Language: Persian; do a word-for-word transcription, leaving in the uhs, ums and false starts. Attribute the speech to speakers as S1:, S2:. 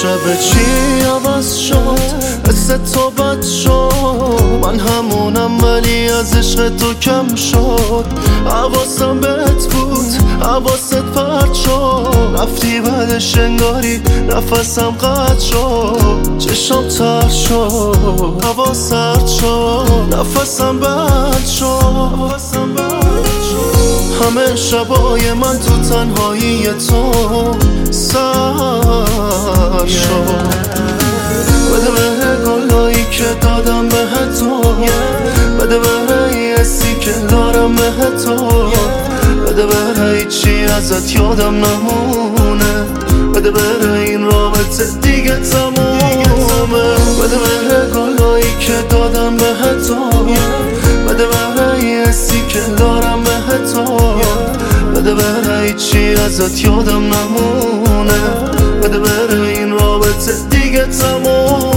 S1: شب چی عوض شد، حس تو بد شد، من همونم ولی از عشق تو کم شد. حواسم بهت بود، حواست پرت شد، رفتی بعدش انگاری نفسم قطع شد. چشم تر شد، هوا سرد شد، نفسم بد شد. همه شبای من تو تنهایی تو سر شد. بده به گلایی که دادم به تو، بده به ای حسی که دارم به تو، بده به هیچی ازت یادم نمونه، بده به این رابطه دیگه تمومه. بده به گلایی که دادم به تو، بده به ای حسی که دارم به تو، بده به هیچی ازت یادم نمونه، بده به این رابطه دیگه تمومه.